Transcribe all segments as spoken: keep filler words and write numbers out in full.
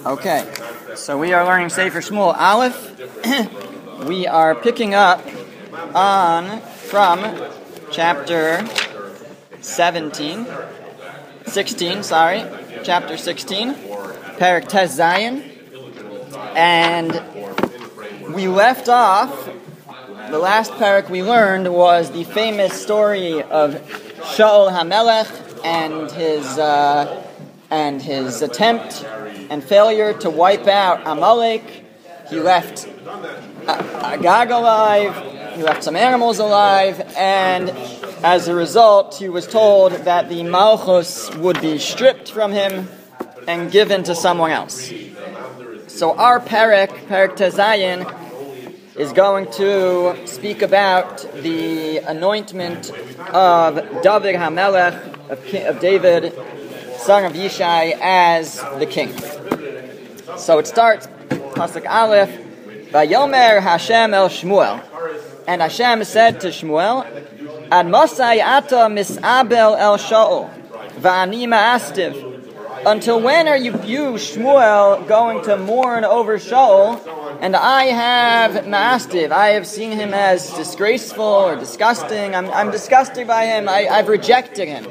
Okay, so we are learning Sefer Shmuel Aleph. We are picking up on from chapter seventeen, sixteen, sorry, chapter sixteen, Perek Tes Zayin, and we left off. The last parak we learned was the famous story of Shaul HaMelech and his uh, and his attempt and failure to wipe out Amalek. He left Agag alive, he left some animals alive, and as a result, he was told that the Malchus would be stripped from him and given to someone else. So our parak, Perek Tes Zayin, is going to speak about the anointment of David HaMelech, of, of David, son of Yishai, as the king. So it starts, Pasuk Aleph, Vayomer Hashem el Shmuel. And Hashem said to Shmuel, Ad Mosai ata misabel el Shaul, va'ani ma'astiv. Until when are you, you, Shmuel, going to mourn over Shaul? And I have ma'astiv. I have seen him as disgraceful or disgusting. I'm, I'm disgusted by him. I, I've rejected him.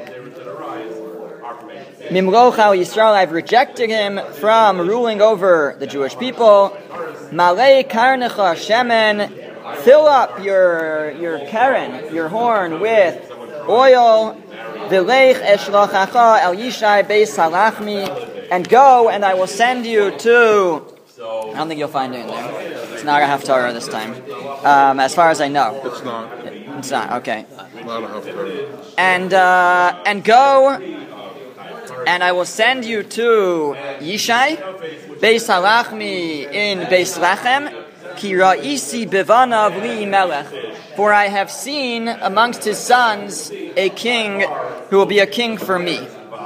Mimloch al Yisrael, I've rejected him from ruling over the Jewish people. Malei karnecha shemen, fill up your your karen, your horn, with oil. V'leich eshlachacha el Yishai beis halachmi, and go, and I will send you to. I don't think you'll find it in there. It's not a haftarah this time, um, as far as I know. It's not. It's not. Okay. Not a haftarah. And uh, and go. And I will send you to Yishai, Beis Halachmi in Beis Lachem, Ki ra'isi bevanav li melech. For I have seen amongst his sons a king who will be a king for me.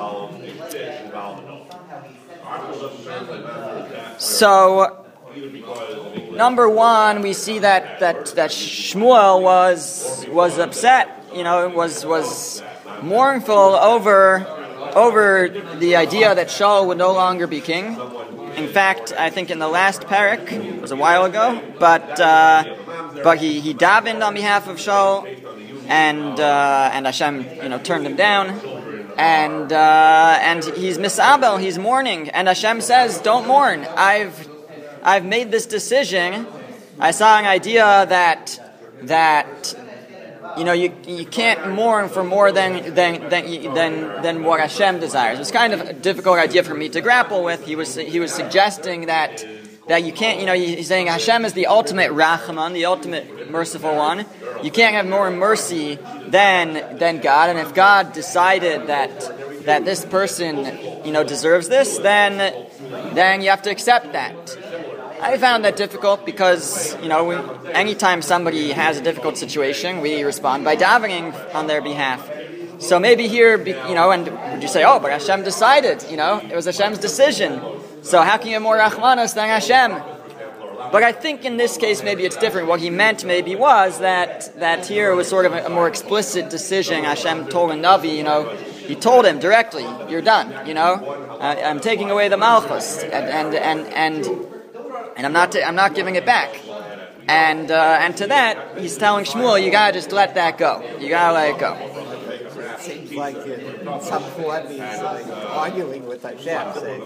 So, number one, we see that that that Shmuel was was upset. You know, was was mournful over. over the idea that Shaul would no longer be king. In fact, I think in the last parak, it was a while ago, but uh, but he, he davened on behalf of Shaul, and uh, and Hashem, you know, turned him down, and uh, and he's misabel, he's mourning, and Hashem says, "Don't mourn. I've I've made this decision. I saw an idea that that." You know, you you can't mourn for more than than than than than what Hashem desires. It's kind of a difficult idea for me to grapple with. He was he was suggesting that that you can't. You know, he's saying Hashem is the ultimate Rachman, the ultimate merciful one. You can't have more mercy than than God. And if God decided that that this person, you know, deserves this, then then you have to accept that. I found that difficult because, you know, we, anytime somebody has a difficult situation, we respond by davening on their behalf. So maybe here, you know, and would you say, oh, but Hashem decided, you know, it was Hashem's decision. So how can you have more Rachmanos than Hashem? But I think in this case, maybe it's different. What he meant maybe was that that here was sort of a, a more explicit decision. Hashem told a Navi, you know, he told him directly, you're done, you know, uh, I'm taking away the Malchus, and and and, and And I'm not, t- I'm not giving it back. And uh, and to that, he's telling Shmuel, you gotta just let that go. You gotta let it go. It seems like in some form he's like arguing with Hashem, saying,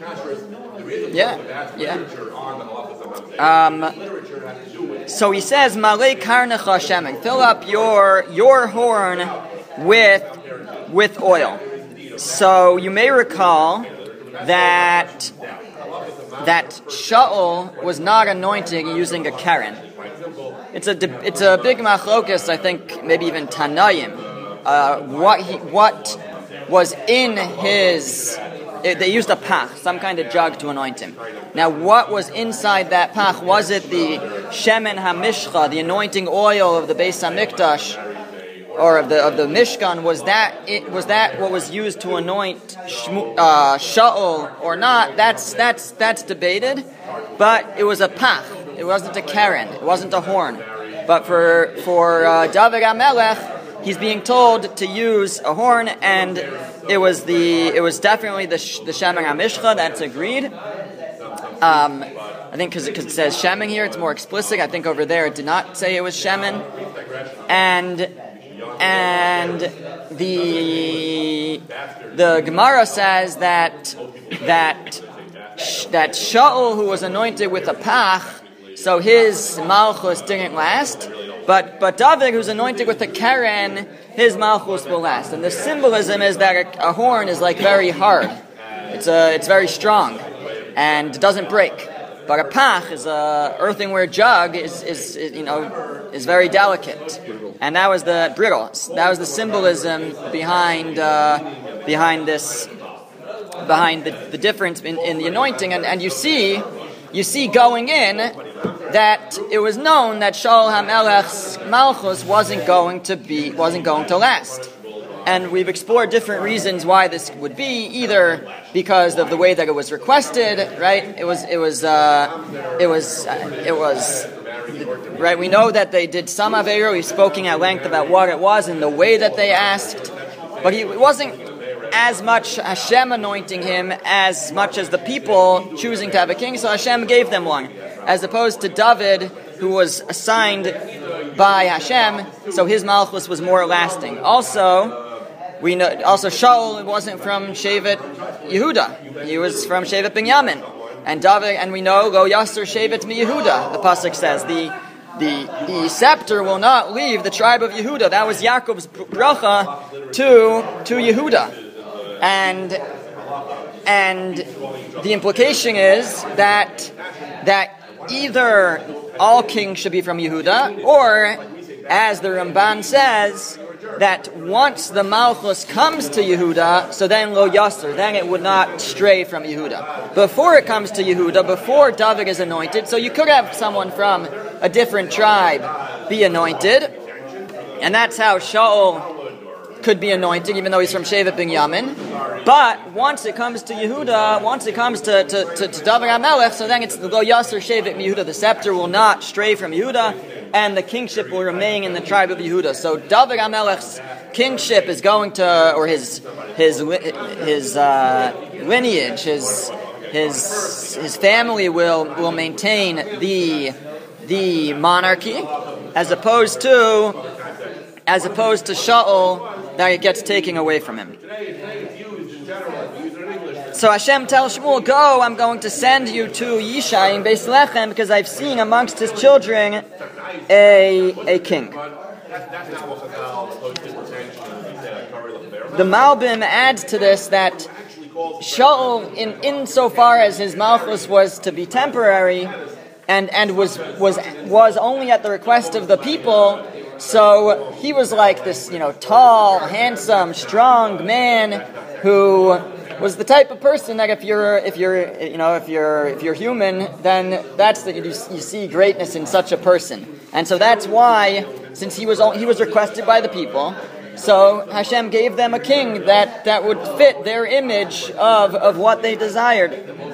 Yeah, yeah. Um, so he says, Malei karnecha shemen, fill up your your horn with with oil. So you may recall that. that Shaul was not anointing using a karen. It's a it's a big machlokas, I think, maybe even Tanayim. Uh, what he what was in his? It, they used a pach, some kind of jug to anoint him. Now, what was inside that pach? Was it the shemen hamishcha, the anointing oil of the Beis Hamikdash, or of the of the Mishkan? Was that it? Was that what was used to anoint Shmu, uh, Shaul or not? That's that's that's debated. But it was a pach. It wasn't a karen. It wasn't a horn. But for for uh, David HaMelech, he's being told to use a horn, and it was the it was definitely the the Shemen HaMishcha, that's agreed. Um, I think because it says Shemin here, it's more explicit. I think over there it did not say it was Shemin. And and the the Gemara says that that that Shaul, who was anointed with a pach, so his malchus didn't last. But but David, who's anointed with a keren, his malchus will last. And the symbolism is that a, a horn is like very hard. It's a it's very strong and doesn't break. But a pach is a earthenware jug is, is, is you know is very delicate, and that was the brittle. That was the symbolism behind uh, behind this behind the, the difference in, in the anointing. And, and you see you see going in that it was known that Shaul HaMelech's malchus wasn't going to be wasn't going to last. And we've explored different reasons why this would be, either because of the way that it was requested, right? It was, it was, uh, it was, uh, it was, right? We know that they did some Aveiro. We've spoken at length about what it was and the way that they asked. But he, it wasn't as much Hashem anointing him as much as the people choosing to have a king. So Hashem gave them one, as opposed to David, who was assigned by Hashem. So his malchus was more lasting. Also, We know also Shaul wasn't from Shevet Yehuda; he was from Shevet Binyamin, and David. And we know Lo Yasser Shevet Mi Yehuda. The pasuk says the the the scepter will not leave the tribe of Yehuda. That was Yaakov's bracha to to Yehuda, and and the implication is that that either all kings should be from Yehuda, or as the Ramban says, that once the Malchus comes to Yehuda, so then Lo Yasser, then it would not stray from Yehuda. Before it comes to Yehuda, before David is anointed, so you could have someone from a different tribe be anointed, and that's how Shaul could be anointed, even though he's from Shevet Binyamin. But once it comes to Yehuda, once it comes to, to, to, to David HaMelech, so then it's the Lo Yasser Shevet Yehuda. The scepter will not stray from Yehuda, and the kingship will remain in the tribe of Yehuda. So David HaMelech's kingship is going to, or his his his uh, lineage, his his his family will will maintain the the monarchy, as opposed to as opposed to Shaul, that it gets taken away from him. So Hashem tells Shmuel, "Go, I'm going to send you to Yishai in Beis Lechem, because I've seen amongst his children a a king." The Malbim adds to this that Shaul, in insofar as his malchus was to be temporary, and and was was was only at the request of the people, so he was like this, you know, tall, handsome, strong man who was the type of person that if you're if you're you know if you're if you're human, then that's the, you, you see greatness in such a person. And so that's why, since he was he was requested by the people, so Hashem gave them a king that, that would fit their image of, of what they desired.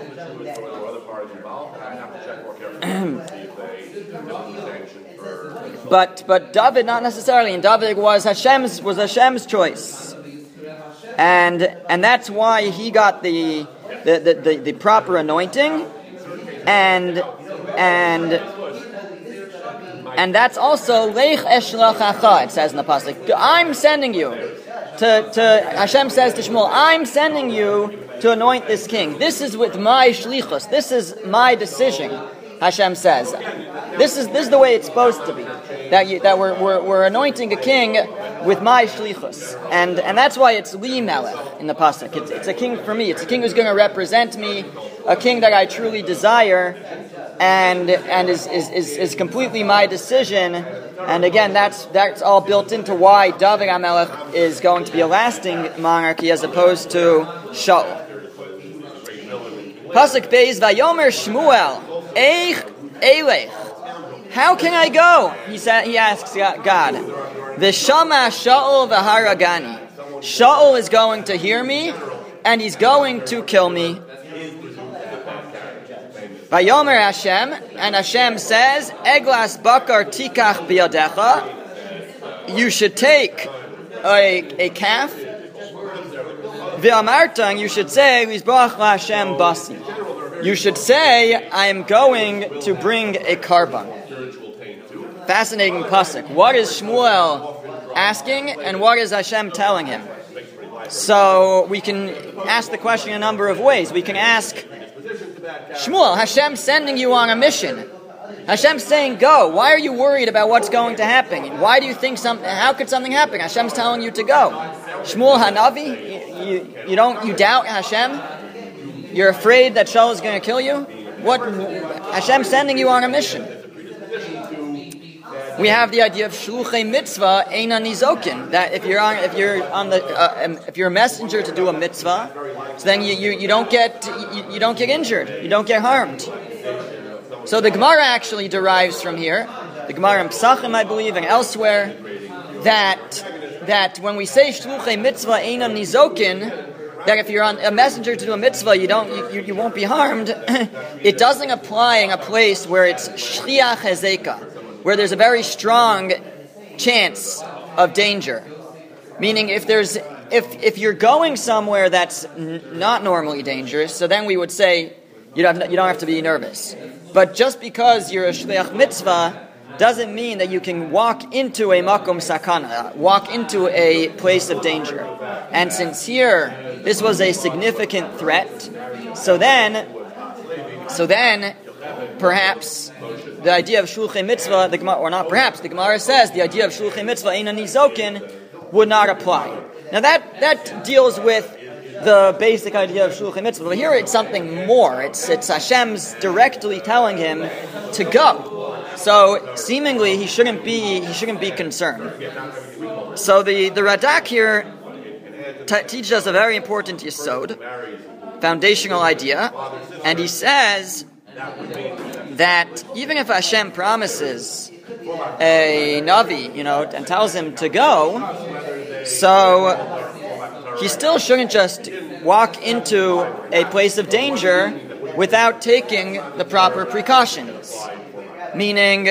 but but David not necessarily, and David was Hashem's was Hashem's choice. And and that's why he got the the, the, the, the proper anointing, and and and that's also Leich Eshlachacha. It says in the pasuk, I'm sending you to to Hashem says to Shmuel, I'm sending you to anoint this king. This is with my shlichus. This is my decision. Hashem says, this is this is the way it's supposed to be. That you, that we're, we're we're anointing a king with my shlichus, and and that's why it's li melech in the pasuk. It's, it's a king for me. It's a king who's going to represent me, a king that I truly desire, and and is is, is is completely my decision. And again, that's that's all built into why David HaMelech is going to be a lasting monarchy as opposed to Shaul. Pasuk Beis Vayomer Shmuel Eich Elech. How can I go? He said. He asks God. V'shama Shaul v'haragani. Shaul is going to hear me, and he's going to kill me. Vayomer Hashem, and Hashem says, Eglas bakar tikach biyadecha. You should take a, a calf. V'amarta, and you should say, Lizbach Hashem basi. You should say, I am going to bring a karban. Fascinating pasuk. What is Shmuel asking, and what is Hashem telling him? So we can ask the question in a number of ways. We can ask, Shmuel, Hashem's sending you on a mission. Hashem's saying, go. Why are you worried about what's going to happen? Why do you think something, how could something happen? Hashem's telling you to go. Shmuel Hanavi, you, you, you don't, you doubt Hashem? You're afraid that Shaul is going to kill you? What? Hashem's sending you on a mission. We have the idea of shluchei mitzvah eina nizokin. That if you're on, if you're on the, uh, if you're a messenger to do a mitzvah, so then you, you, you don't get you, you don't get injured, you don't get harmed. So the Gemara actually derives from here, the Gemara in Pesachim, I believe, and elsewhere, that that when we say shluchei mitzvah eina nizokin, that if you're on a messenger to do a mitzvah, you don't, you, you won't be harmed. It doesn't apply in a place where it's shliach hezeka, where there's a very strong chance of danger. Meaning, if there's, if if you're going somewhere that's n- not normally dangerous, so then we would say you don't have, you don't have to be nervous. But just because you're a shliach mitzvah doesn't mean that you can walk into a makom sakana, walk into a place of danger. And since here this was a significant threat, so then, so then, perhaps the idea of shluchei mitzvah, the Gemara, or not perhaps, the Gemara says the idea of shluchei mitzvah eina nizokin would not apply. Now that that deals with the basic idea of shluchei mitzvah, but here it's something more. It's it's Hashem's directly telling him to go. So seemingly he shouldn't be he shouldn't be concerned. So the, the Radak here t- teaches us a very important yesod, foundational idea, and he says that even if Hashem promises a Navi, you know, and tells him to go, so he still shouldn't just walk into a place of danger without taking the proper precautions. Meaning,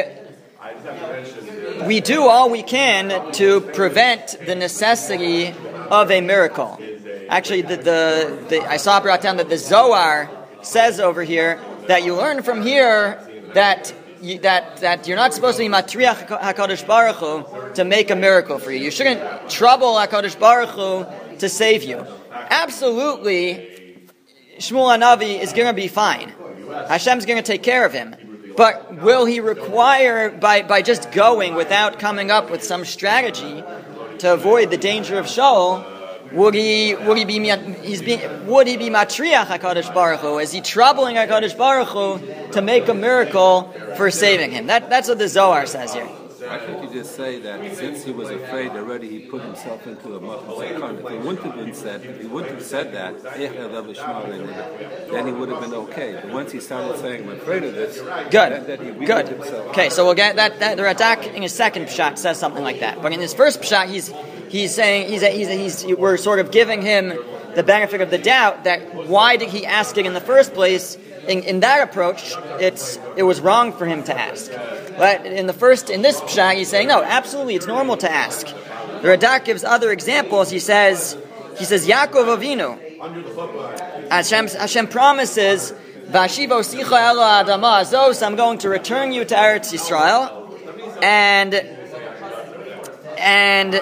we do all we can to prevent the necessity of a miracle. Actually, the, the, the I saw brought down that the Zohar says over here that you learn from here that you, that that you're not supposed to be matriach HaKadosh Baruch Hu to make a miracle for you. You shouldn't trouble HaKadosh Baruch Hu to save you. Absolutely, Shmuel Hanavi is going to be fine. Hashem's going to take care of him. But will he require, by, by just going without coming up with some strategy to avoid the danger of Shaul, would he would he be he's being would he be matriach HaKadosh Baruch Hu? Is he troubling HaKadosh Baruch Hu to make a miracle for saving him? That that's what the Zohar says here. I think you just say that since he was afraid already, he put himself into a makom sakana. If he wouldn't have been said, if he wouldn't have said that, then he would have been okay. But once he started saying, "I'm afraid of this," good, then, then he good. Himself. Okay, so we'll get that. that the Radak in his second pshat says something like that, but in his first pshat, he's he's saying he's he's, he's we're sort of giving him the benefit of the doubt that why did he ask it in the first place? In, in that approach, it's it was wrong for him to ask. But in the first, in this pshat, he's saying no, absolutely, it's normal to ask. The Radak gives other examples. He says, he says, Yaakov Avinu, Hashem, Hashem promises, "Vashivo sicha elo adama azos," I'm going to return you to Eretz Yisrael, and and.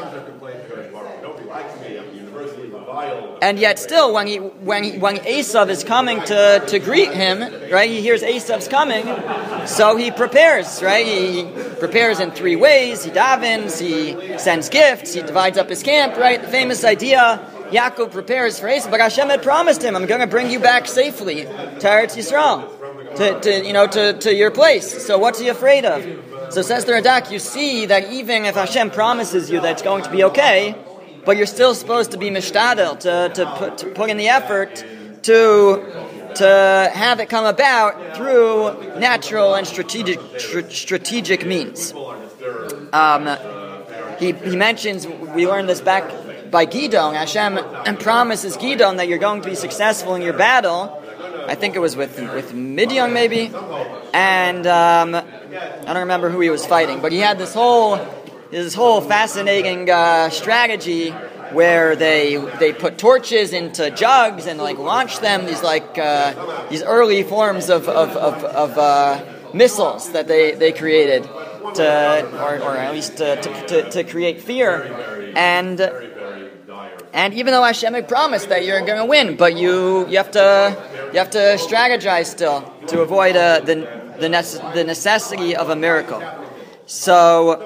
And yet, still, when he when he, when Esav is coming to, to greet him, right? He hears Esav's coming, so he prepares, right? He prepares in three ways. He davens, he sends gifts, he divides up his camp, right? The famous idea: Yaakov prepares for Esav, but Hashem had promised him, "I'm going to bring you back safely to Eretz Yisrael, to, to you know to, to your place." So what's he afraid of? So says the Radak, you see that even if Hashem promises you that it's going to be okay, but you're still supposed to be mishtadel, to, to, put, to put in the effort to to have it come about through natural and strategic tr- strategic means. Um, he he mentions, we learned this back by Gidon. Hashem and promises Gidon that you're going to be successful in your battle. I think it was with with Midian maybe, and um, I don't remember who he was fighting, but he had this whole. This whole fascinating uh, strategy where they they put torches into jugs and like launch them. These like uh, these early forms of of of, of uh, missiles that they, they created to, or, or at least to, to, to, to create fear. And and even though Hashem had promised that you're going to win, but you you have to you have to strategize still to avoid uh, the the nece- the necessity of a miracle. So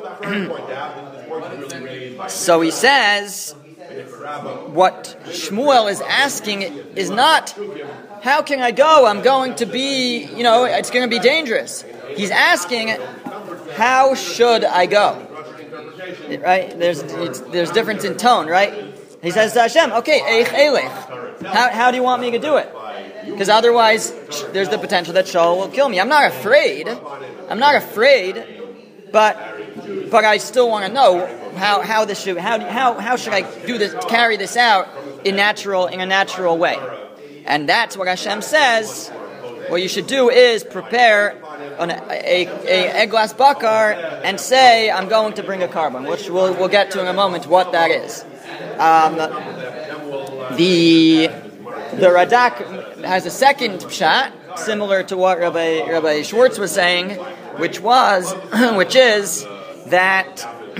so he says, what Shmuel is asking is not, how can I go? I'm going to be, you know, it's going to be dangerous. He's asking, how should I go? Right? There's there's difference in tone, right? He says to Hashem, okay, eich elech. How, how do you want me to do it? Because otherwise, there's the potential that Shaul will kill me. I'm not afraid. I'm not afraid, but but I still want to know how, how this should how how how should I do this, carry this out in natural in a natural way. And that's what Hashem says. What you should do is prepare an, a, a eglas bakar and say, I'm going to bring a carbon, which we'll, we'll get to in a moment what that is. Um, the the Radak has a second shot, similar to what Rabbi, Rabbi Schwartz was saying, which was, which is that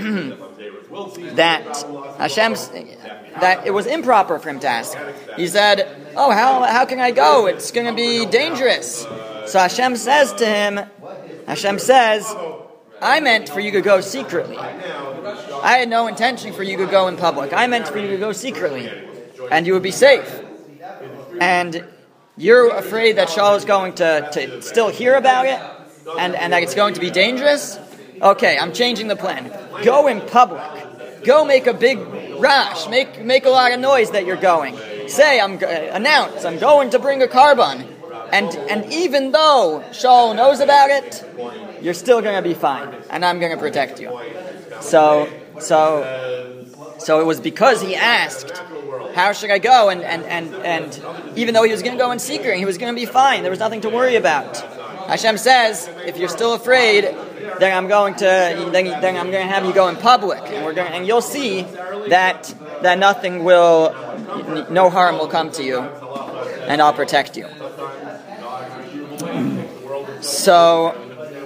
that Hashem's that it was improper for him to ask. He said, "Oh, how how can I go? It's going to be dangerous." So Hashem says to him, Hashem says, "I meant for you to go secretly. I had no intention for you to go in public. I meant for you to go secretly, and you would be safe. And you're afraid that Shaul is going to, to still hear about it, and, and that it's going to be dangerous? Okay, I'm changing the plan. Go in public. Go make a big rash. Make make a lot of noise that you're going. Say, I'm uh, announce, I'm going to bring a carbon. And and even though Shaul knows about it, you're still going to be fine, and I'm going to protect you." So so so it was because he asked, "How should I go?" And and and, and even though he was going to go in secret, he was going to be fine. There was nothing to worry about. Hashem says, "If you're still afraid, then I'm going to then, then I'm going to have you go in public, and we're going and you'll see that that nothing will, no harm will come to you, and I'll protect you." So.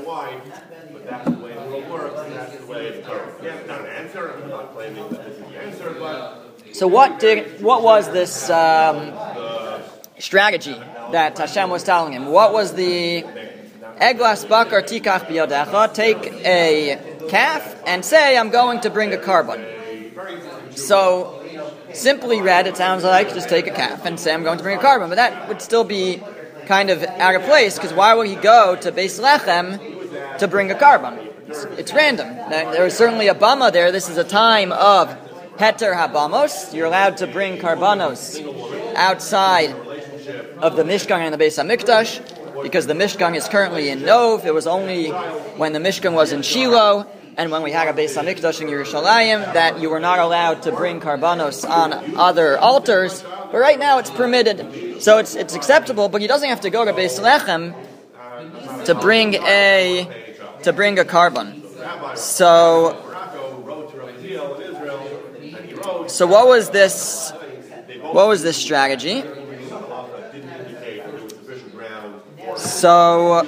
So what did what was this um, strategy that Hashem was telling him? What was the eglas bakar tikach biyodecha? Take a calf and say, "I'm going to bring a carbon." So simply read, it sounds like just take a calf and say, "I'm going to bring a carbon," but that would still be kind of out of place, because why would he go to Beis Lechem to bring a carbon? It's, it's random. There is certainly a bama there. This is a time of heter habamos. You're allowed to bring karbanos outside of the Mishkan and the Beis HaMikdash, because the Mishkan is currently in Nov. It was only when the Mishkan was in Shiloh and when we had a Beis HaMikdash in Yerushalayim that you were not allowed to bring karbanos on other altars. But right now it's permitted, so it's it's acceptable. But he doesn't have to go to Beis Lechem to bring a to bring a carbon. So, so what was this? What was this strategy? So.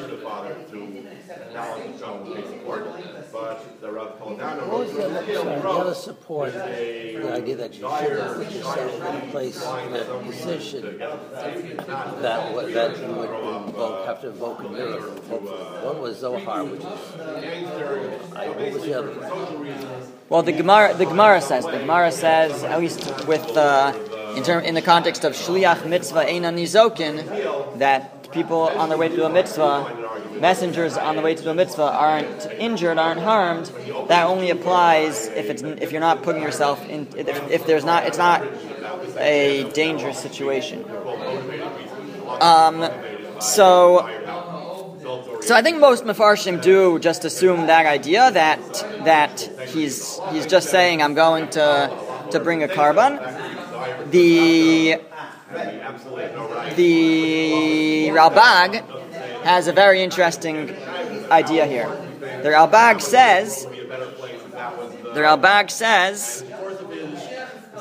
What was the other, sorry, the other support, the idea that you should have put yourself in place in a position that what, that you would invoke, have to invoke a miracle? One was Zohar, which is, I, what was the other one? Well, the Gemara, the Gemara says, the Gemara says, at least with uh, in term in the context of Shliach Mitzvah Eina Nizokin, that people on their way to a mitzvah, messengers on the way to a mitzvah, aren't injured, aren't harmed. That only applies if it's if you're not putting yourself in if, if there's not it's not a dangerous situation. Um, so so I think most Mefarshim do just assume that idea that that he's he's just saying, "I'm going to to bring a carbon." The the Ralbag has a very interesting idea here. The Ralbag says, the Ralbag says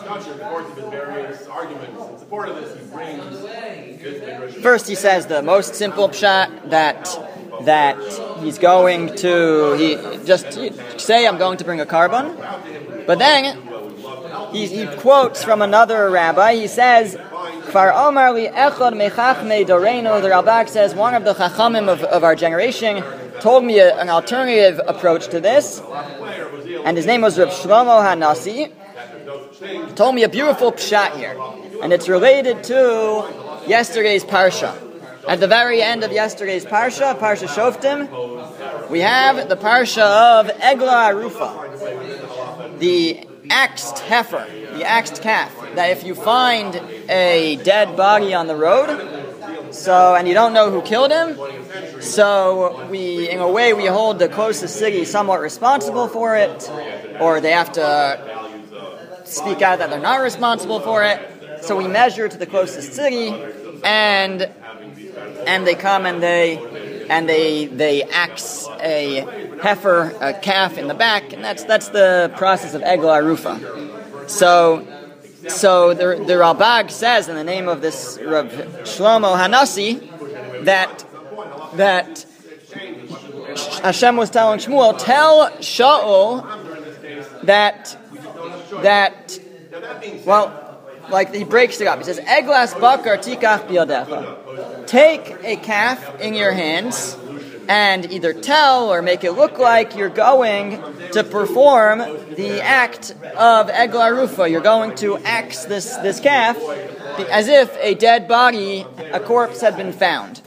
First, he says the most simple pshat that that he's going to he just say I'm going to bring a carbon, but then he, he quotes from another rabbi. He says, "Kfar Omar li echad mechachmei doreinu." The Ralbag says one of the chachamim of, of our generation told me a, an alternative approach to this, and his name was Reb Shlomo Hanasi. He told me a beautiful pshat here, and it's related to yesterday's parsha. At the very end of yesterday's parsha, Parsha Shoftim, we have the parsha of Eglah Arufa, the axed heifer, the axed calf, that if you find a dead body on the road, so and you don't know who killed him, so we, in a way, we hold the closest city somewhat responsible for it, or they have to speak out that they're not responsible for it. So we measure to the closest city, and and they come and they and they they axe a heifer, a calf in the back, and that's that's the process of Eglah Arufa. So so the the Ralbag says in the name of this Rav Shlomo Hanasi that that Hashem was telling Shmuel, tell Shaul that that well. Like he breaks it up. He says, "Eglas bakar tikach biyadecha." Take a calf in your hands and either tell or make it look like you're going to perform the act of Eglah Arufa. You're going to axe this this calf as if a dead body, a corpse, had been found.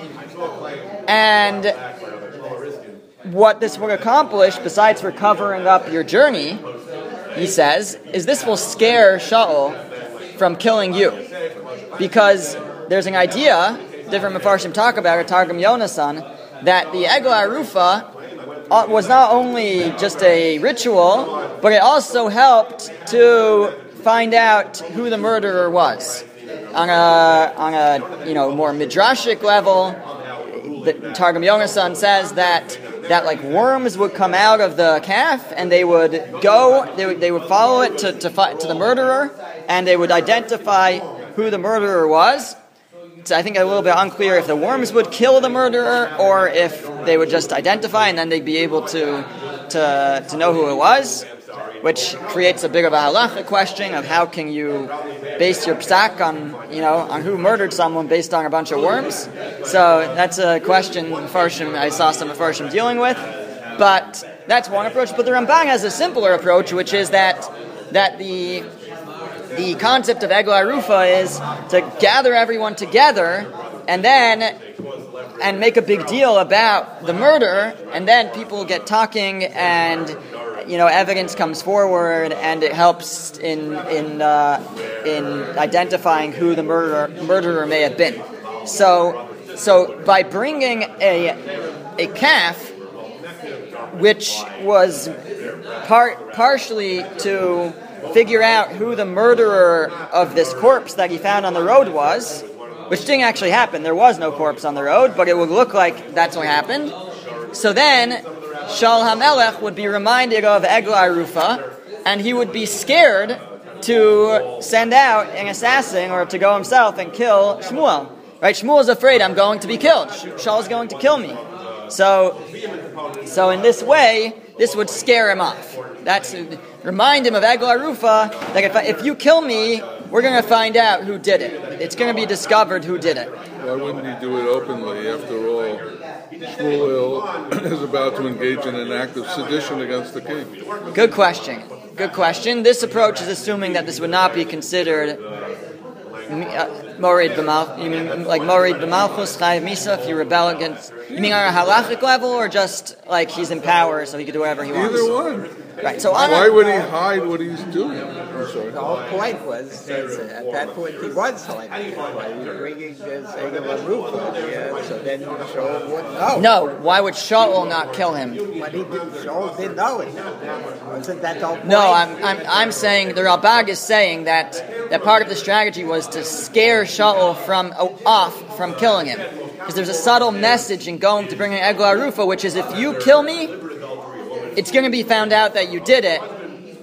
And what this will accomplish, besides for covering up your journey, he says, is this will scare Shaul from killing you, because there's an idea, different Mefarshim talk about it, Targum Yonasan, that the Eglah Arufa was not only just a ritual, but it also helped to find out who the murderer was. On a on a you know more midrashic level, the Targum Yonasan says that that like worms would come out of the calf and they would go, they would, they would follow it to to, fi- to the murderer, and they would identify who the murderer was. So I think a little bit unclear if the worms would kill the murderer or if they would just identify and then they'd be able to to to know who it was, which creates a bit of a halachic question of how can you base your psak on, you know, on who murdered someone based on a bunch of worms. So that's a question Mefarshim, I saw some Mefarshim dealing with, but that's one approach. But the Ramban has a simpler approach, which is that that the the concept of Eglah Arufa is to gather everyone together and then and make a big deal about the murder, and then people get talking and you know evidence comes forward and it helps in in uh, in identifying who the murderer murderer may have been. So so by bringing a a calf, which was part partially to figure out who the murderer of this corpse that he found on the road was, which didn't actually happen. There was no corpse on the road, but it would look like that's what happened. So then Shaul HaMelech would be reminded of Eglah Arufa, and he would be scared to send out an assassin or to go himself and kill Shmuel. Right? Shmuel is afraid, I'm going to be killed. Shaul is going to kill me. So, so in this way, this would scare him off. That's remind him of Eglah Arufa. That if, I, if you kill me, we're going to find out who did it. It's going to be discovered who did it. Why wouldn't he do it openly? After all, Shmuel is about to engage in an act of sedition against the king. Good question. Good question. This approach is assuming that this would not be considered uh, Morid b'mal. You mean like Morid b'malchus chayiv misa if you rebel against? You mean on a halachic level, or just like he's in power so he can do whatever he wants? Either one. Right. So why would he hide what he's doing? I'm sorry. The whole point was that at that point he was hiding. Why he was bringing this Eglah Arufa, yeah, so then Shaul wouldn't know. No. Why would Shaul not kill him? But he didn't. Shaul didn't know it. Wasn't that the whole point? No, I'm I'm I'm saying the Ralbag is saying that that part of the strategy was to scare Shaul from oh, off from killing him, because there's a subtle message in going to bring an Eglah Arufa, which is if you kill me, it's going to be found out that you did it,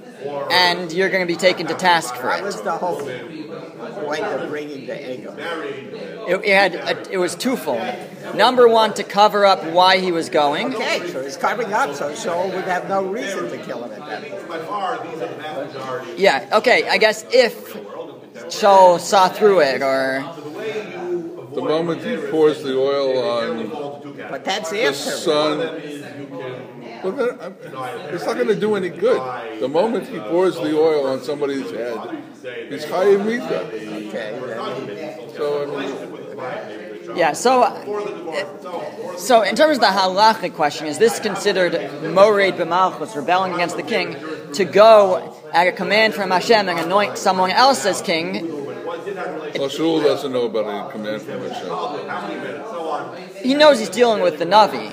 and you're going to be taken to task for That it. was the whole point of bringing the Egel. It, it had a, it was twofold. Number one, to cover up why he was going. Okay, so he's covering up, so Shaul would have no reason to kill him at that point. Yeah, okay, I guess if Shaul saw through it, or... The moment he pours the oil on But that's the after. sun, well, then, I'm- it's not going to do any good. The moment he pours the oil on somebody's head, he's Chayiv Mita. Okay, then So, I mean, Yeah, so so in terms of the halachic question, is this considered mored b'malchus, rebelling against the king, to go at a command from Hashem and anoint someone else as king? well, Shul doesn't know about any command from Hashem. He knows he's dealing with the Navi.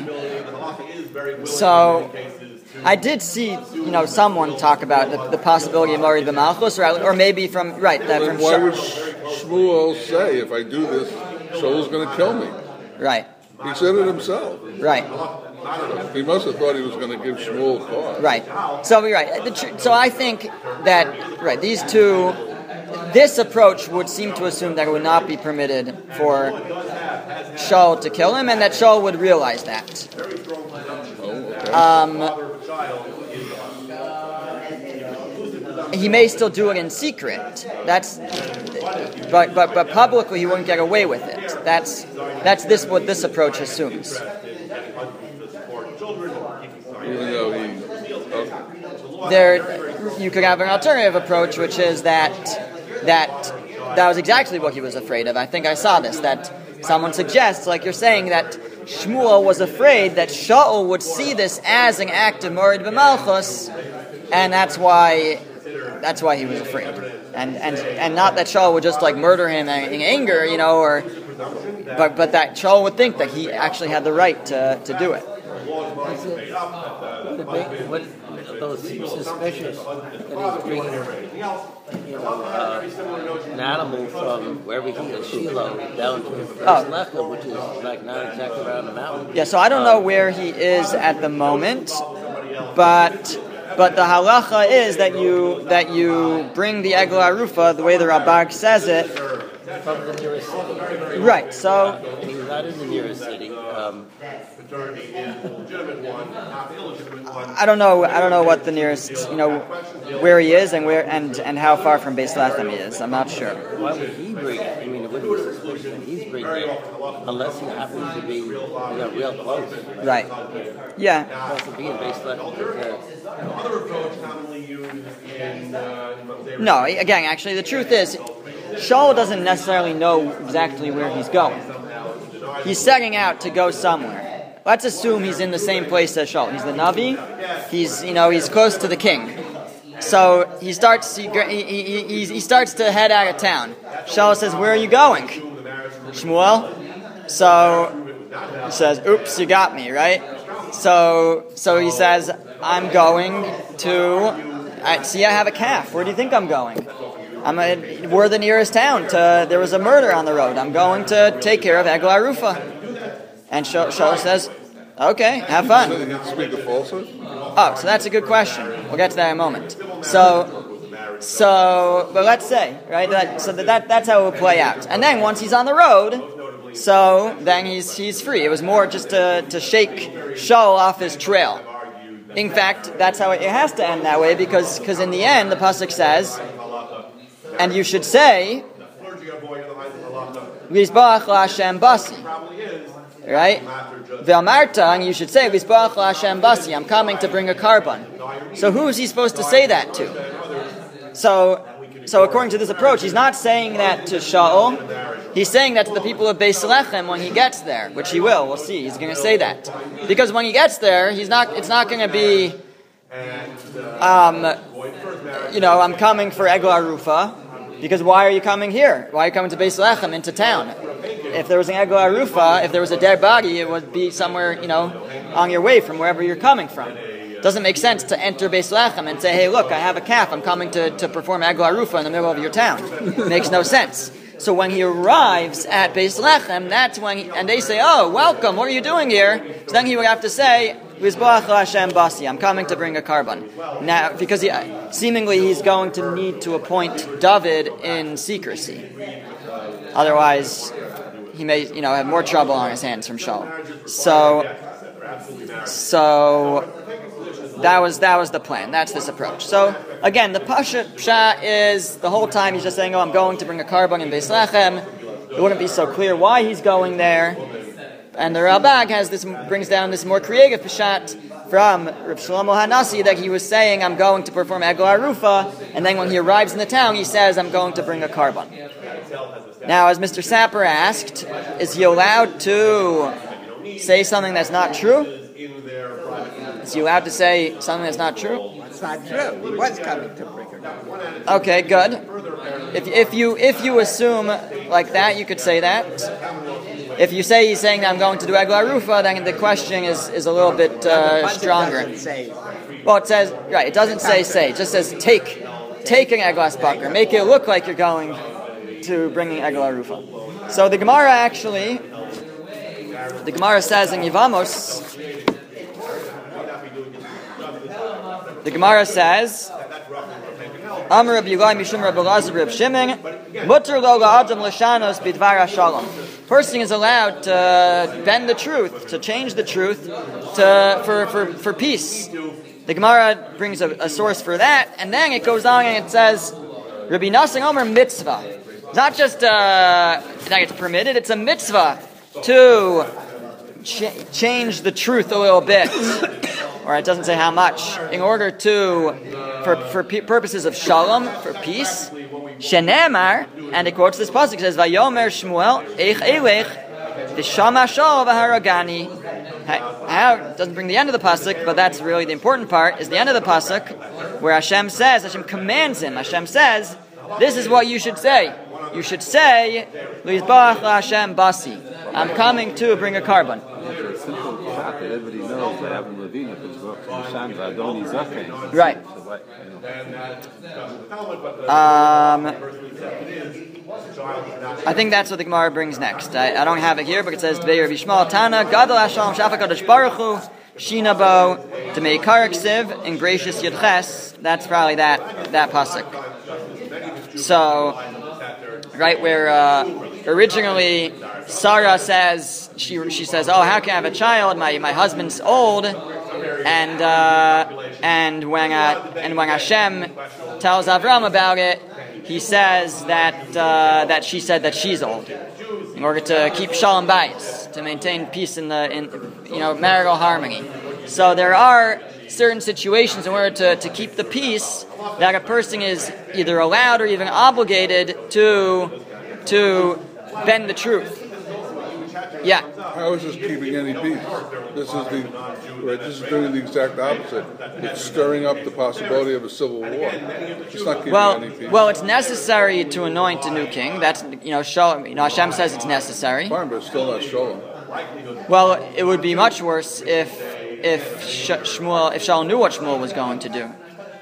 So I did see, you know, someone talk about the, the possibility of mored b'malchus, or, or maybe from right that Then from why Sha- would Shmuel say, if I do this, Shaul's going to kill me? right, He said it himself. right. He must have thought he was going to give Shmuel cause. Right. So we're right. The tr- So I think that right these two, this approach would seem to assume that it would not be permitted for Shaul to kill him, and that Shaul would realize that. Oh, okay. Um, he may still do it in secret. That's, but but but publicly he wouldn't get away with it. That's that's this what this approach assumes. Even though he... Okay. There, you could have an alternative approach, which is that that that was exactly what he was afraid of. I think I saw this. That someone suggests, like you're saying, that Shmuel was afraid that Shaul would see this as an act of mored b'malchus, and that's why that's why he was afraid, and and and not that Shaul would just like murder him in anger, you know, or but but that Shaul would think that he actually had the right to to do it. Is it, would it make, would it, though it seems suspicious that he's bringing, you know, uh, an animal from wherever he is, Shiloh, down to Bethlehem, which is like not exactly around the mountain. Yeah, so I don't know where he is at the moment, but but the halacha is that you that you bring the Egel Arufa the way the Rabag says it. From the nearest city. Right. So And he's not in the nearest city. Um, I don't know. I don't know what the nearest, you know, where he is and where and, and how far from Beis Lechem he is. I'm not sure. why would he bring it? I mean, it wouldn't be suspicious that he's bringing it unless he happens to be, you know, real close. Right. Yeah. Plus, to be in base level. No. Again, actually, the truth is, Shaul doesn't necessarily know exactly where he's going. He's setting out to go somewhere. Let's assume he's in the same place as Shaul. He's the Navi. He's, you know, he's close to the king. So he starts. He, he, he, he starts to head out of town. Shaul says, "Where are you going, Shmuel?" So he says, "Oops, you got me, right?" So so he says, "I'm going to. I, see, I have a calf. Where do you think I'm going? I'm a, we're the nearest town. To, there was a murder on the road. I'm going to take care of Egel Arufa." And Shaul says, "Okay, have fun." So he can speak a falsehood? Oh, so that's a good question. We'll get to that in a moment. So, so, but let's say, right? That, so that, that that's how it will play out. And then once he's on the road, so then he's he's free. It was more just to to shake Shaul off his trail. In fact, that's how it, it has to end that way because because in the end the pasuk says, and you should say, Lizbach LaHashem Basi. Right? Ve'amarta, and you should say, Lizbach LaHashem Basi, I'm coming to bring a carbon. So who is he supposed to say that to? So, so according to this approach, he's not saying that to Shaul. He's saying that to the people of Beis Lechem when he gets there, which he will. We'll see. He's going to say that because when he gets there, he's not. It's not going to be, um, you know, I'm coming for Egel Arufa. Because why are you coming here? Why are you coming to Beis Lechem, into town? If there was an Egel Arufa, if there was a dead body, it would be somewhere, you know, on your way from wherever you're coming from. It doesn't make sense to enter Beis Lechem and say, hey, look, I have a calf, I'm coming to, to perform Egel Arufa in the middle of your town. It makes no sense. So when he arrives at Beis Lechem, that's when he, and they say, "Oh, welcome. What are you doing here?" So then he would have to say, "Vizbach Hashem Basi. I'm coming to bring a carbon." Now, because he, seemingly he's going to need to appoint David in secrecy. Otherwise, he may, you know, have more trouble on his hands from Shaul. So, so that was that was the plan. That's this approach. So again, the Pasha Psha is the whole time he's just saying, "Oh, I'm going to bring a carbon in Beis Lechem." It wouldn't be so clear why he's going there. And the Ralbag has this brings down this more creative Peshat from Reb Shlomo Hanasi that he was saying, "I'm going to perform Egel Arufa," and then when he arrives in the town, he says, "I'm going to bring a carbon." Now, as Mister Sapper asked, is he allowed to say something that's not true? Is he allowed to say something that's not true? It's not true. He was coming to bring a carbon. Okay, good. If if you if you assume like that, you could say that. If you say he's saying that I'm going to do Egel Arufa, then the question is, is a little bit uh, stronger. Well, it says, right, it doesn't say say, it just says take, take an Eglas Bakr, make it look like you're going to bringing Egel Arufa. So the Gemara actually, the Gemara says in Yevamos, the Gemara says, Amar Rabbi Yilai Mishum Rabbi Elazar Rabbi Shimon, Mutter lo la'adam l'shanos bidvar hashalom. Person is allowed to bend the truth, to change the truth, to for for, for peace. The Gemara brings a, a source for that, and then it goes on and it says, Rabbi Nassim Omer mitzvah. It's not just uh, that it's permitted; it's a mitzvah to ch- change the truth a little bit. Or it doesn't say how much, in order to, for for p- purposes of shalom, for peace. Shenemar, and it quotes this pasuk, it says, "Vayomer Shmuel, eich elech, v'shama shal v'haragani." How it doesn't bring the end of the pasuk, but that's really the important part. Is the end of the pasuk where Hashem says, Hashem commands him. Hashem says, "This is what you should say. You should say, Lizbach Hashem Basi. I'm coming to bring a carbon." Everybody knows that Avram Levine is Hashem Adoni Zaken. Right. Um, I think that's what the Gemara brings next. I, I don't have it here, but it says Dvei Rav Yishmael Tana Gadol Hashem Shafak Kadosh Baruch Hu Shinabo Demei Karak Siv in Gracious Yudches. That's probably that that pasuk. So, right where uh, originally Sarah says she she says, "Oh, how can I have a child? My my husband's old," and uh, and when uh, and when Hashem tells Avram about it, he says that uh, that she said that she's old, in order to keep shalom bayis, to maintain peace in the in you know marital harmony. So there are certain situations in order to, to keep the peace that a person is either allowed or even obligated to to bend the truth. Yeah. How is this keeping any peace? This is the right. This is doing the exact opposite. It's stirring up the possibility of a civil war. It's not keeping well, any peace. Well, it's necessary to anoint a new king. That's you know, Shalom, you know, Hashem says it's necessary. Fine, but it's still not shalom. Well, it would be much worse if if Sh- Shmuel if Shaul knew what Shmuel was going to do.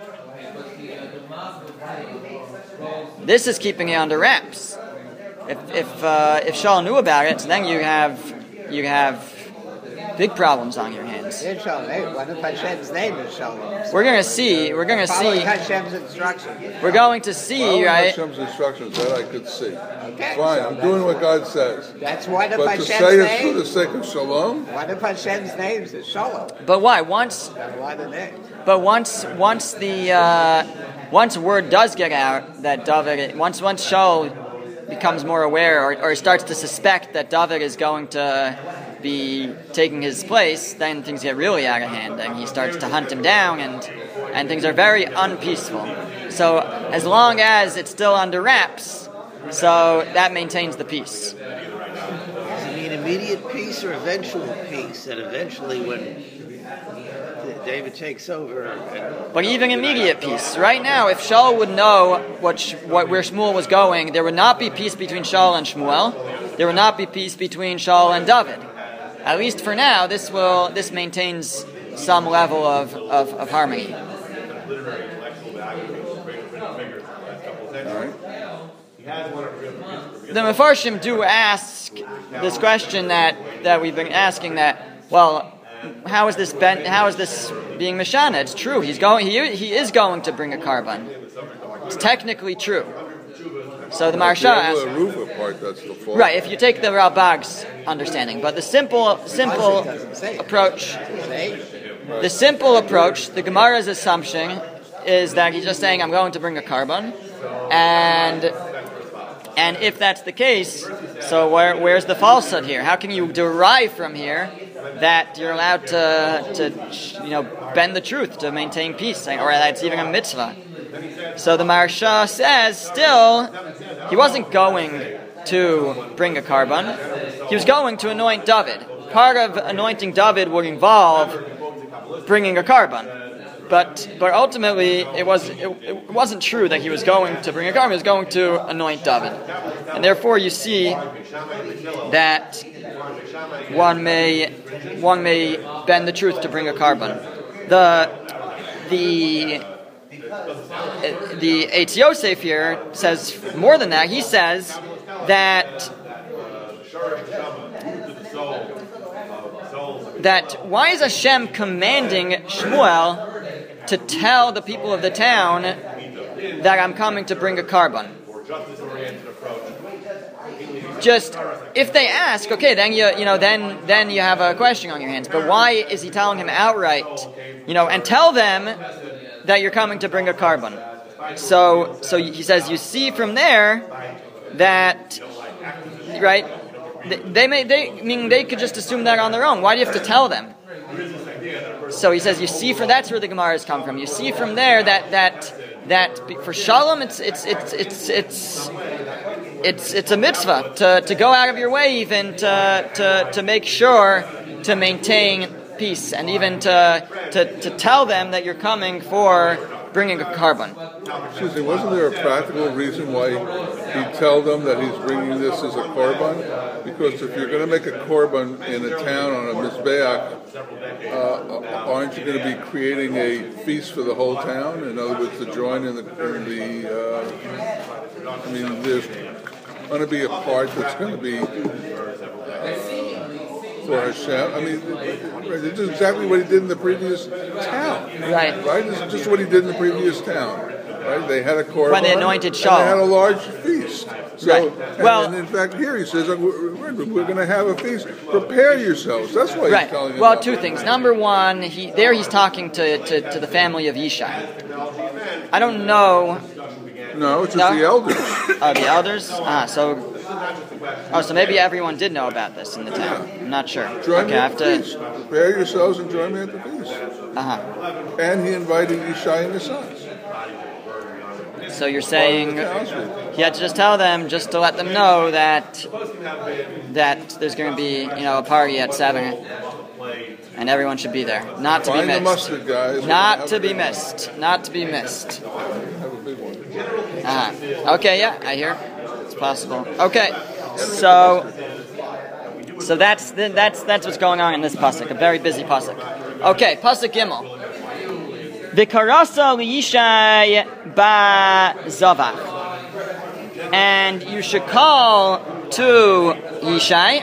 This is keeping it under wraps. If if uh, if Shaul knew about it, then you have you have big problems on your hands. What if Hashem's name is Shalom? We're going to see. We're going to Following see. Hashem's instructions. We're going to see, Following right? Hashem's instructions that I could see. Okay. Fine, So I'm doing what God says. That's one of But to Hashem's say it's for names. the sake of shalom, One of Hashem's names is Shalom. But why? Once, Got a lot of names. but once, once the uh, once word does get out that David, once once Shaul becomes more aware or, or starts to suspect that David is going to be taking his place, then things get really out of hand, and he starts to hunt him down, and and things are very unpeaceful. So as long as it's still under wraps, so that maintains the peace. Does it mean immediate peace or eventual peace? That eventually, when David takes over, and But even immediate peace. Right now, if Shaul would know what, Sh- what where Shmuel was going, there would not be peace between Shaul and Shmuel. There would not be peace between Shaul and David. At least for now, this will this maintains some level of, of, of harmony. all right? the Mefarshim do ask this question that, that we've been asking. That well, how is this ben, how is this being Mishana? It's true. He's going. He he is going to bring a carbon. It's technically true. So the Maharsha asks, the Ruva part, that's the fault. right, if you take the Ralbag's understanding, but the simple simple approach, the simple approach, the Gemara's assumption is that he's just saying, I'm going to bring a carbon, and and if that's the case, so where where's the falsehood here? How can you derive from here that you're allowed to to you know bend the truth to maintain peace, or that's even a mitzvah? So the Maharsha says, still, he wasn't going to bring a carbon. He was going to anoint David. Part of anointing David would involve bringing a carbon. But but ultimately, it was it, it wasn't true that he was going to bring a carbon. He was going to anoint David. And therefore, you see that one may one may bend the truth to bring a carbon. The the The Eitz Yosef here says more than that. He says that that why is Hashem commanding Shmuel to tell the people of the town that I'm coming to bring a carbon? Just if they ask, okay, then you you know then then you have a question on your hands. But why is he telling him outright? You know, and tell them that you're coming to bring a carbon. So, so he says, you see from there that, right? They may, they I mean, they could just assume that on their own. Why do you have to tell them? So he says, you see from that's where the Gemaras come from. You see from there that that that for Shalom, it's it's it's it's it's it's it's a mitzvah to to go out of your way even to to to make sure to maintain peace, and even to, to to tell them that you're coming for bringing a carbon. Excuse me, wasn't there a practical reason why he'd tell them that he's bringing this as a korban? Because if you're going to make a korban in a town on a mizbeach, uh, aren't you going to be creating a feast for the whole town? In other words, to join in the, in the uh, I mean, there's going to be a part that's going to be for Hashem. I mean, this is exactly what he did in the previous town. Right. Right? This is just what he did in the previous town. Right? They had a korban. When they anointed Shaul. And they had a large feast. So, right. And, well, and in fact, here he says, we're, we're, we're going to have a feast. Prepare yourselves. That's why right. he's telling you. Well, two things. Number one, he there he's talking to, to, to the family of Yishai. I don't know. No, it's just no? the elders. Oh, the elders? Ah, so... Oh, so maybe everyone did know about this in the town. I'm not sure. Join okay, me I at have the to... feast. Prepare yourselves and join me at the feast. Uh-huh. And he invited Yishai and his sons. So you're saying he had to just tell them, just to let them know that that there's going to be, you know, a party at seven, and everyone should be there. Not to Find be missed. the mustard, guys. Not to be missed. Not to be missed. Have a big one. Uh-huh. Okay, yeah, I hear. It's possible. Okay, so so that's that's that's what's going on in this pasuk. A very busy pasuk. Okay, pasuk Gimel. V'karasa liyishai ba zavach, and you should call to Yishai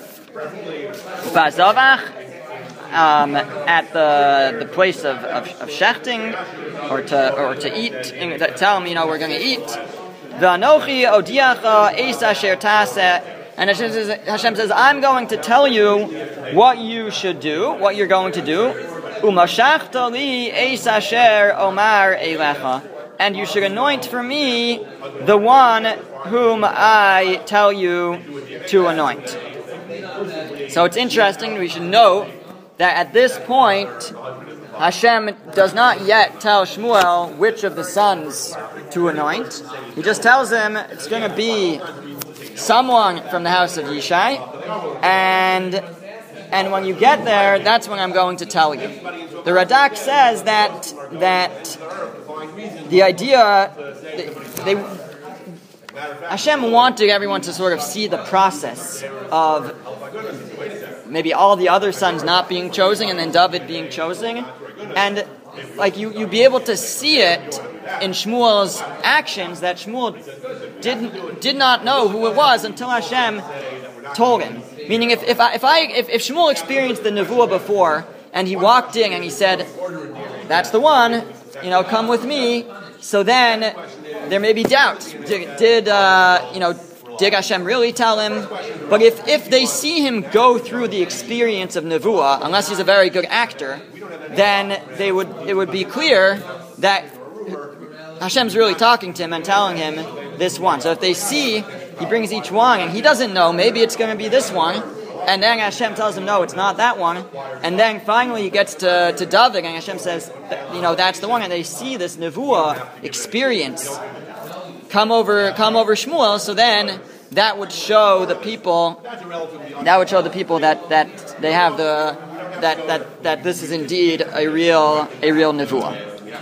ba zavach um, at the the place of, of, of shechting, or to or to eat. And tell him, you know, we're going to eat. V'anochi odiacha es asher taseh, and Hashem says, Hashem says, I'm going to tell you what you should do, what you're going to do. Umashachta li es asher omar eilecha, and you should anoint for me the one whom I tell you to anoint. So it's interesting, we should note that at this point, Hashem does not yet tell Shmuel which of the sons to anoint. He just tells him it's going to be someone from the house of Yishai, and and when you get there, that's when I'm going to tell you. The Radak says that that the idea they, they Hashem wanted everyone to sort of see the process of maybe all the other sons not being chosen and then David being chosen, and like you you'd be able to see it in Shmuel's actions, that Shmuel didn't did not know who it was until Hashem told him. Meaning, if if I, if I if, if Shmuel experienced the nevuah before and he walked in and he said, "That's the one," you know, come with me. So then there may be doubt. Did, did uh, you know? Did Hashem really tell him? But if, if they see him go through the experience of nevuah, unless he's a very good actor, then they would it would be clear that Hashem's really talking to him and telling him this one. So if they see he brings each one and he doesn't know, maybe it's going to be this one, and then Hashem tells him, no, it's not that one, and then finally he gets to, to David and Hashem says, you know, that's the one, and they see this nevuah experience come over come over Shmuel, so then that would show the people that would show the people that, that they have the that, that that this is indeed a real a real nevuah.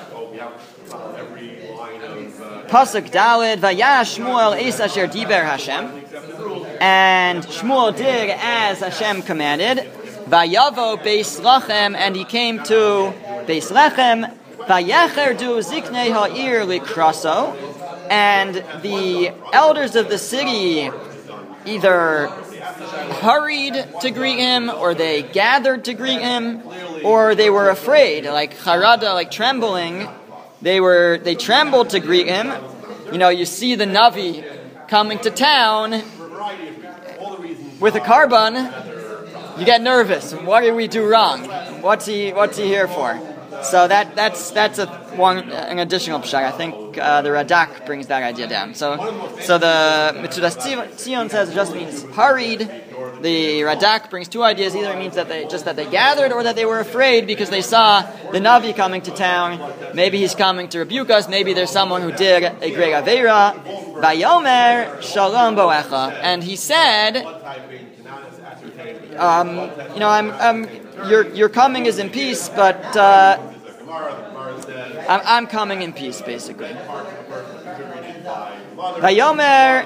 Pasuk Daled Vayash Shmuel es asher diber Hashem, and Shmuel did as Hashem commanded. Vayavo Beis Lachem, and he came to Beis Lachem. Vayecherdu ziknei ha'ir likraso. And the elders of the city either hurried to greet him, or they gathered to greet him, or they were afraid, like charada, like trembling. They were they trembled to greet him. You know, you see the Navi coming to town with a carbon, you get nervous. What did we do wrong? What's he What's he here for? So that that's that's a one an additional pshat. I think uh, the Radak brings that idea down. So so the Metzudas Tzion says it just means hurried. The Radak brings two ideas. Either it means that they just that they gathered, or that they were afraid because they saw the Navi coming to town. Maybe he's coming to rebuke us. Maybe there's someone who did a great aveira. Vayomer shalom boecha, and he said, um, you know, I'm, I'm your your coming is in peace, but. Uh, I'm, I'm coming in peace, basically. Vayomer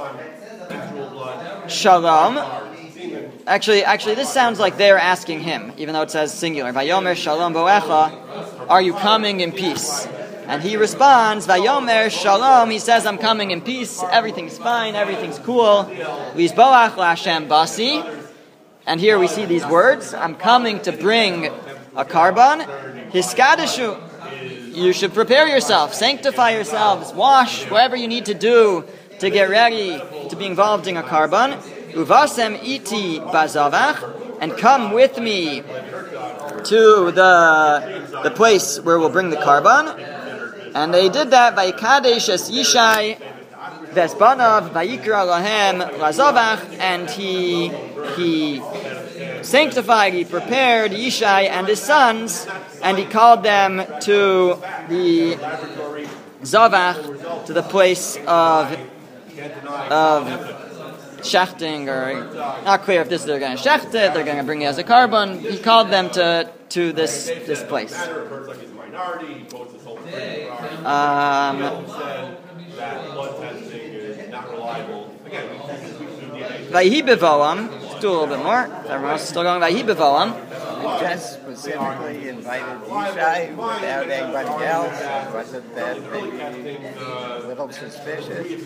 Shalom. Actually, actually, this sounds like they're asking him, even though it says singular. Vayomer Shalom Boecha. Are you coming in peace? And he responds, Vayomer Shalom. He says, I'm coming in peace. Everything's fine. Everything's cool. Lizboach LaHashem Basi. And here we see these words. I'm coming to bring a carbon. Hiskadishu. You should prepare yourself, sanctify yourselves, wash, whatever you need to do to get ready to be involved in a carbon. Uvasem iti bazavach, and come with me to the the place where we'll bring the carbon. And they did that. Vayikadesh es Yishai vesbanav vayikra lahem lazavach, and he he sanctified, he prepared Yishai and his sons, and he called them to the Zavach, to the place of of shechting, or not clear if this they're going to shecht it, they're going to bring it as a carbon. He called them to to this this place. Um, Vayhi bevoam. Let's do a little bit more. Everyone else is still going. Vayhi bevoam. Just specifically invited Yishai without anybody else. Wasn't that maybe a little suspicious?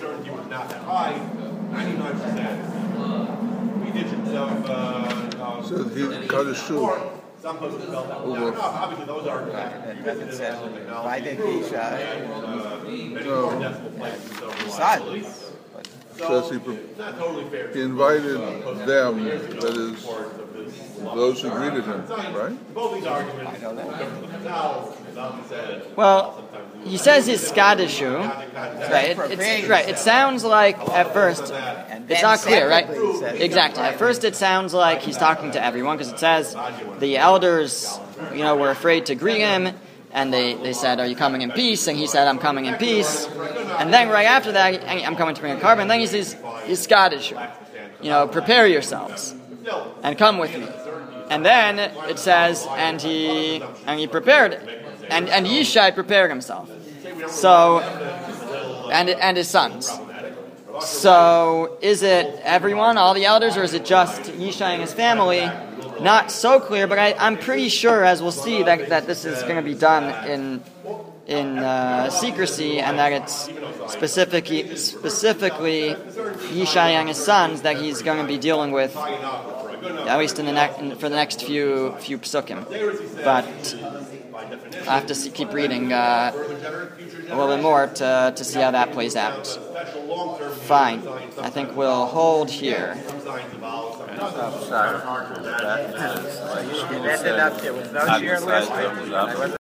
So he cut his shoe. Over. It doesn't say invited Yishai. No. Son. Says he, he invited them, that is, those who greeted him, right? I don't know. Well, he says his skadishu, right? It, it's, right. It sounds like at first it's not clear, right? Exactly. At first, it sounds like he's talking to everyone because it says the elders, you know, were afraid to greet him, and they, they said, "Are you coming in peace?" And he said, "I'm coming in peace." And then right after that, I'm coming to bring a carbon. And then he says, "He's Scottish, you know, prepare yourselves and come with me." And then it says, and he and he prepared it, and and Yishai prepared himself. So, and and his sons. So, is it everyone, all the elders, or is it just Yishai and his family? Not so clear, but I, I'm pretty sure, as we'll see, that that this is going to be done in in uh, secrecy, and that it's specifically, specifically Yishai and his sons that he's going to be dealing with, at least in the next for the next few few psukim. But I have to see, keep reading uh, a little bit more to to see how that plays out. Fine, I think we'll hold here. It ended up, there was no cheer list.